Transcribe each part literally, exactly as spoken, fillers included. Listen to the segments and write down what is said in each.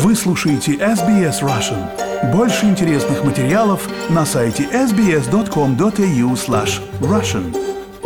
Вы слушаете эс би эс Russian. Больше интересных материалов на сайте эс би эс точка ком точка эй ю слэш Russian.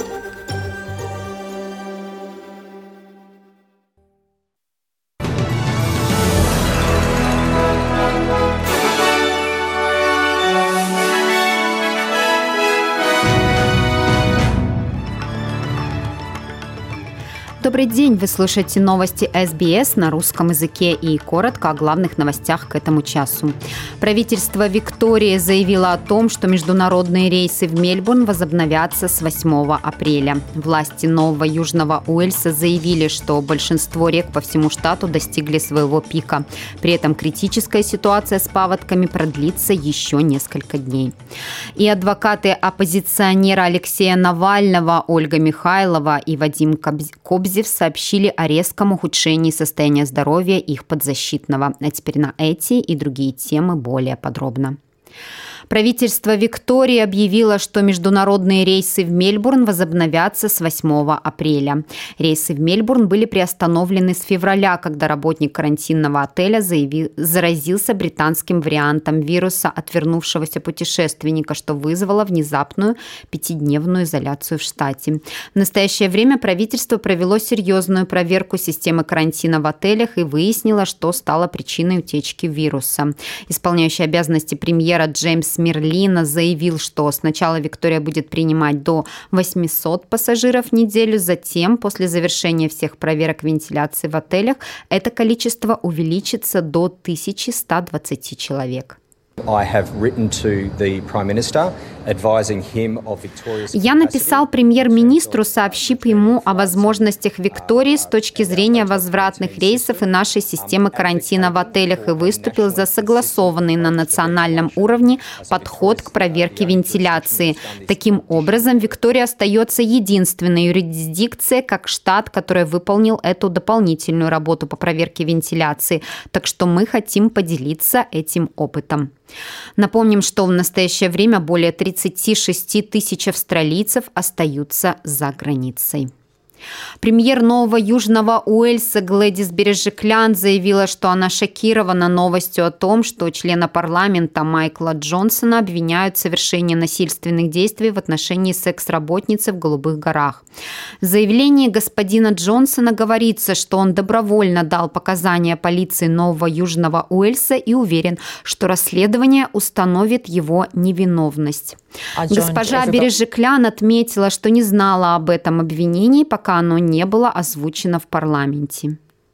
Добрый день, вы слушаете новости эс би эс на русском языке и коротко о главных новостях к этому часу. Правительство Виктории заявило о том, что международные рейсы в Мельбурн возобновятся с восьмого апреля. Власти Нового Южного Уэльса заявили, что большинство рек по всему штату достигли своего пика. При этом критическая ситуация с паводками продлится еще несколько дней. И адвокаты оппозиционера Алексея Навального Ольга Михайлова и Вадим Кобзев сообщили о резком ухудшении состояния здоровья их подзащитного. А теперь на эти и другие темы более подробно. Правительство Виктории объявило, что международные рейсы в Мельбурн возобновятся с восьмого апреля. Рейсы в Мельбурн были приостановлены с февраля, когда работник карантинного отеля заявил, заразился британским вариантом вируса отвернувшегося путешественника, что вызвало внезапную пятидневную изоляцию в штате. В настоящее время правительство провело серьезную проверку системы карантина в отелях и выяснило, что стало причиной утечки вируса. Исполняющий обязанности премьера Джеймс Мерлина заявил, что сначала Виктория будет принимать до восьмисот пассажиров в неделю, затем, после завершения всех проверок вентиляции в отелях, это количество увеличится до тысячи ста двадцати человек. Я написал премьер-министру, сообщив ему о возможностях Виктории с точки зрения возвратных рейсов и нашей системы карантина в отелях и выступил за согласованный на национальном уровне подход к проверке вентиляции. Таким образом, Виктория остается единственной юрисдикцией, как штат, который выполнил эту дополнительную работу по проверке вентиляции. Так что мы хотим поделиться этим опытом. Напомним, что в настоящее время более тридцать шесть тысяч австралийцев остаются за границей. Премьер Нового Южного Уэльса Глэдис Бережиклян заявила, что она шокирована новостью о том, что члена парламента Майкла Джонсона обвиняют в совершении насильственных действий в отношении секс-работницы в Голубых горах. В заявлении господина Джонсона говорится, что он добровольно дал показания полиции Нового Южного Уэльса и уверен, что расследование установит его невиновность. Госпожа Бережиклян отметила, что не знала об этом обвинении, пока оно не было озвучено в парламенте.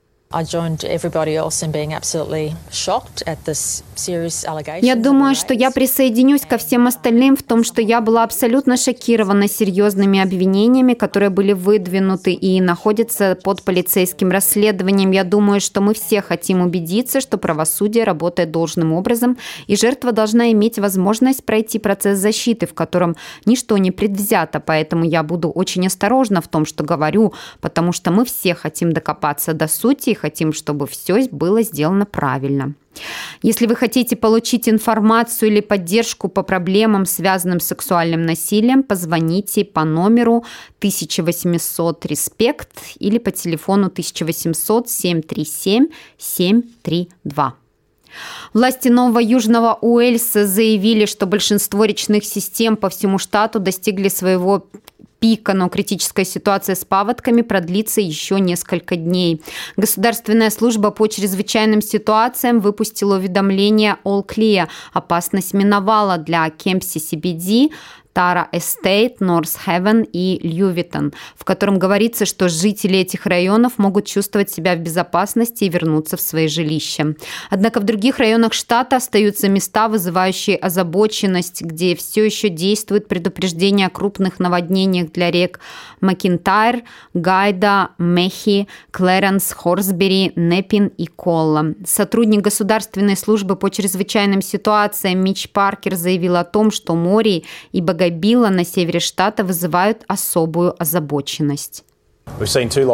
Я думаю, что я присоединюсь ко всем остальным в том, что я была абсолютно шокирована серьезными обвинениями, которые были выдвинуты и находятся под полицейским расследованием. Я думаю, что мы все хотим убедиться, что правосудие работает должным образом, и жертва должна иметь возможность пройти процесс защиты, в котором ничто не предвзято. Поэтому я буду очень осторожна в том, что говорю, потому что мы все хотим докопаться до сути и хотим, чтобы все было сделано правильно. Если вы хотите получить информацию или поддержку по проблемам, связанным с сексуальным насилием, позвоните по номеру тысяча восемьсот респект или по телефону тысяча восемьсот семь три семь семь три два. Власти Нового Южного Уэльса заявили, что большинство речных систем по всему штату достигли своего пика, но критическая ситуация с паводками продлится еще несколько дней. Государственная служба по чрезвычайным ситуациям выпустила уведомление All Clear. Опасность миновала для Кемпси си би ди, Тара Эстейт, Норс Хевен и Льювитон, в котором говорится, что жители этих районов могут чувствовать себя в безопасности и вернуться в свои жилища. Однако в других районах штата остаются места, вызывающие озабоченность, где все еще действует предупреждение о крупных наводнениях для рек Макинтайр, Гайда, Мехи, Клэренс, Хорсбери, Неппин и Колла. Сотрудник Государственной службы по чрезвычайным ситуациям Митч Паркер заявил о том, что Мори и Багабила на севере штата вызывают особую озабоченность. Мы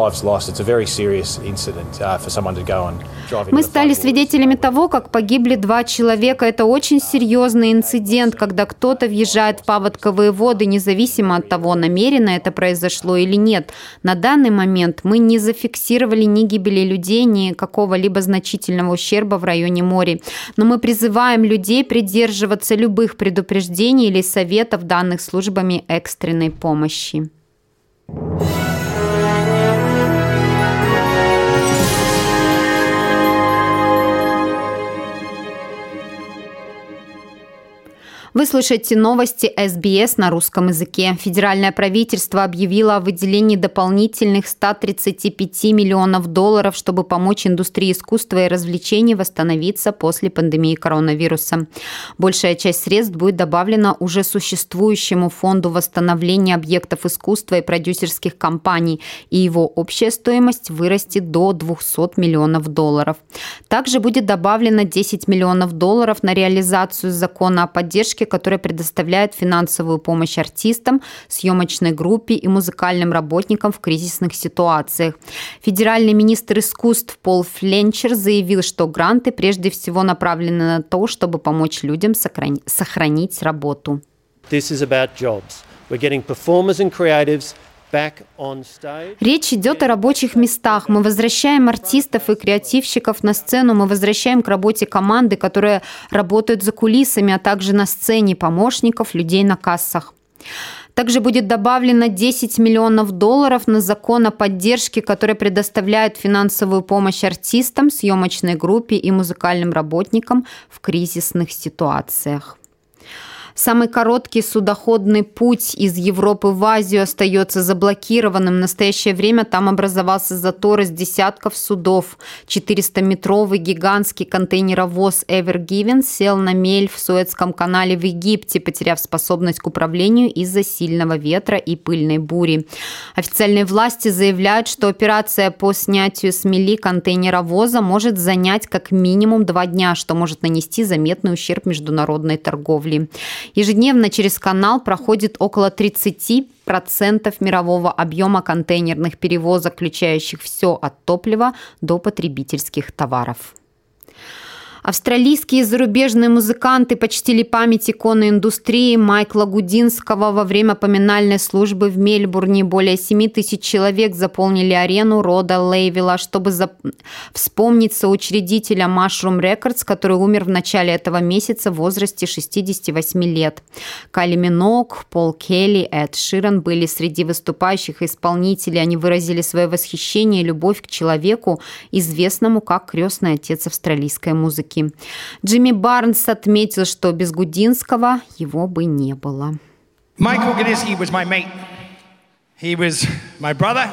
стали свидетелями того, как погибли два человека. Это очень серьезный инцидент, когда кто-то въезжает в паводковые воды, независимо от того, намеренно это произошло или нет. На данный момент мы не зафиксировали ни гибели людей, ни какого-либо значительного ущерба в районе моря. Но мы призываем людей придерживаться любых предупреждений или советов, данных службами экстренной помощи. Вы слушаете новости эс би эс на русском языке. Федеральное правительство объявило о выделении дополнительных ста тридцати пяти миллионов долларов, чтобы помочь индустрии искусства и развлечений восстановиться после пандемии коронавируса. Большая часть средств будет добавлена уже существующему фонду восстановления объектов искусства и продюсерских компаний, и его общая стоимость вырастет до двухсот миллионов долларов. Также будет добавлено десять миллионов долларов на реализацию закона о поддержке, который предоставляет финансовую помощь артистам, съемочной группе и музыкальным работникам в кризисных ситуациях. Федеральный министр искусств Пол Фленчер заявил, что гранты прежде всего направлены на то, чтобы помочь людям сохранить работу. This is about jobs. We're getting performers and creatives. Речь идет о рабочих местах. Мы возвращаем артистов и креативщиков на сцену, мы возвращаем к работе команды, которые работают за кулисами, а также на сцене, помощников, людей на кассах. Также будет добавлено десять миллионов долларов на закон о поддержке, который предоставляет финансовую помощь артистам, съемочной группе и музыкальным работникам в кризисных ситуациях. Самый короткий судоходный путь из Европы в Азию остается заблокированным. В настоящее время там образовался затор из десятков судов. четырестометровый гигантский контейнеровоз Ever Given сел на мель в Суэцком канале в Египте, потеряв способность к управлению из-за сильного ветра и пыльной бури. Официальные власти заявляют, что операция по снятию с мели контейнеровоза может занять как минимум два дня, что может нанести заметный ущерб международной торговле. Ежедневно через канал проходит около тридцати процентов мирового объема контейнерных перевозок, включающих все от топлива до потребительских товаров. Австралийские и зарубежные музыканты почтили память иконы индустрии Майкла Гудинского во время поминальной службы в Мельбурне. Более семи тысяч человек заполнили арену Рода Лейвилла, чтобы за... вспомнить соучредителя Mushroom Records, который умер в начале этого месяца в возрасте шестидесяти восьми лет. Кайли Миноуг, Пол Келли, Эд Ширан были среди выступающих исполнителей. Они выразили свое восхищение и любовь к человеку, известному как крестный отец австралийской музыки. Джимми Барнс отметил, что без Гудинского его бы не было. Michael Gudinski was my mate. He was my brother.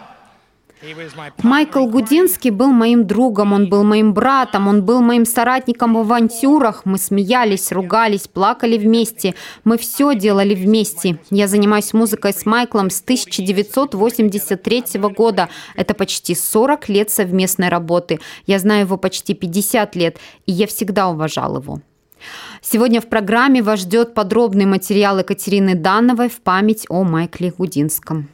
Майкл Гудинский был моим другом, он был моим братом, он был моим соратником в авантюрах. Мы смеялись, ругались, плакали вместе. Мы все делали вместе. Я занимаюсь музыкой с Майклом с тысяча девятьсот восемьдесят третьего года. Это почти сорок лет совместной работы. Я знаю его почти пятьдесят лет, и я всегда уважал его. Сегодня в программе вас ждет подробный материал Екатерины Дановой в память о Майкле Гудинском.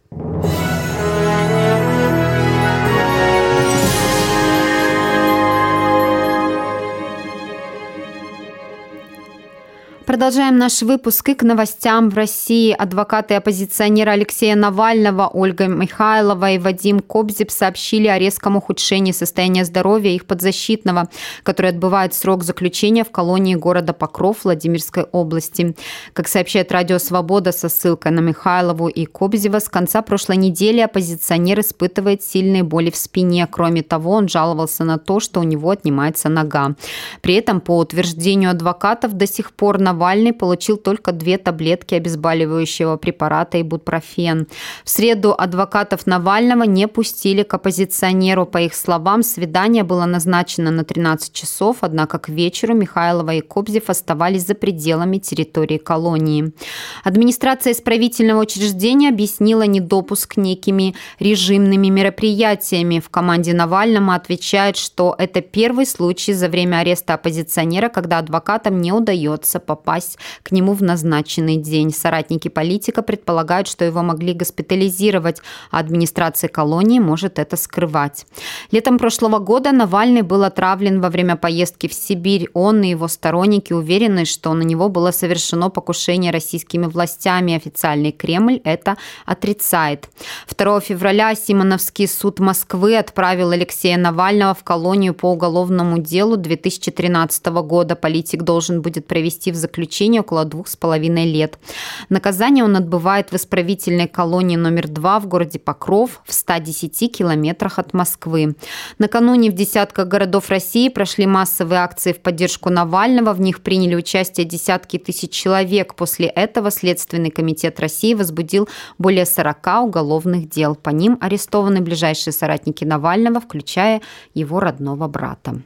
Продолжаем наш выпуск и к новостям в России. Адвокаты оппозиционера Алексея Навального Ольга Михайлова и Вадим Кобзев сообщили о резком ухудшении состояния здоровья их подзащитного, который отбывает срок заключения в колонии города Покров Владимирской области. Как сообщает Радио Свобода со ссылкой на Михайлову и Кобзева, с конца прошлой недели оппозиционер испытывает сильные боли в спине. Кроме того, он жаловался на то, что у него отнимается нога. При этом, по утверждению адвокатов, до сих пор Навальный Навальный получил только две таблетки обезболивающего препарата ибупрофен. В среду адвокатов Навального не пустили к оппозиционеру. По их словам, свидание было назначено на тринадцать часов, однако к вечеру Михайлова и Кобзев оставались за пределами территории колонии. Администрация исправительного учреждения объяснила недопуск некими режимными мероприятиями. В команде Навального отвечают, что это первый случай за время ареста оппозиционера, когда адвокатам не удается попасть попасть к нему в назначенный день. Соратники политика предполагают, что его могли госпитализировать, а администрация колонии может это скрывать. Летом прошлого года Навальный был отравлен во время поездки в Сибирь. Он и его сторонники уверены, что на него было совершено покушение российскими властями. Официальный Кремль это отрицает. второго февраля Симоновский суд Москвы отправил Алексея Навального в колонию по уголовному делу две тысячи тринадцатого года. Политик должен будет провести в заключении около двух с половиной лет. Наказание он отбывает в исправительной колонии номер два в городе Покров в ста десяти километрах от Москвы. Накануне в десятках городов России прошли массовые акции в поддержку Навального. В них приняли участие десятки тысяч человек. После этого Следственный комитет России возбудил более сорока уголовных дел. По ним арестованы ближайшие соратники Навального, включая его родного брата.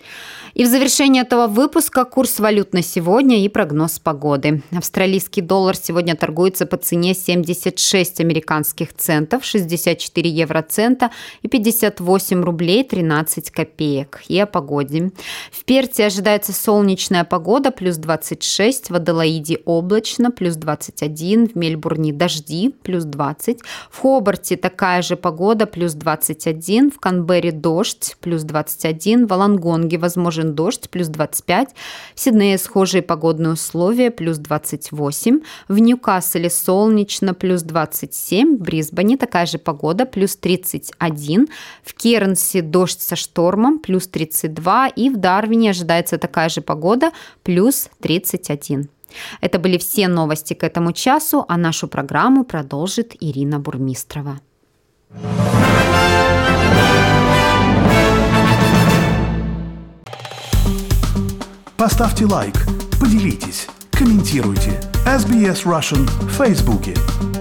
И в завершение этого выпуска курс валют на сегодня и прогноз погоды. Австралийский доллар сегодня торгуется по цене семьдесят шесть американских центов, шестьдесят четыре евроцента и пятьдесят восемь рублей тринадцать копеек. И о погоде. В Перте ожидается солнечная погода, плюс двадцать шесть, в Аделаиде облачно, плюс двадцать один, в Мельбурне дожди, плюс двадцать, в Хобарте такая же погода, плюс двадцать один, в Канберре дождь, плюс двадцать один, в Волонгонге возможен дождь, плюс двадцать пять, в Сиднее схожие погодные условия, плюс двадцать восемь, в Ньюкасле солнечно, плюс двадцать семь, в Брисбене такая же погода, плюс тридцать один, в Кернсе дождь со штормом, плюс тридцать два, и в Дарвине ожидается такая же погода, плюс тридцать один. Это были все новости к этому часу, а нашу программу продолжит Ирина Бурмистрова. Поставьте лайк, поделитесь, комментируйте. эс би эс Russian в Фейсбуке.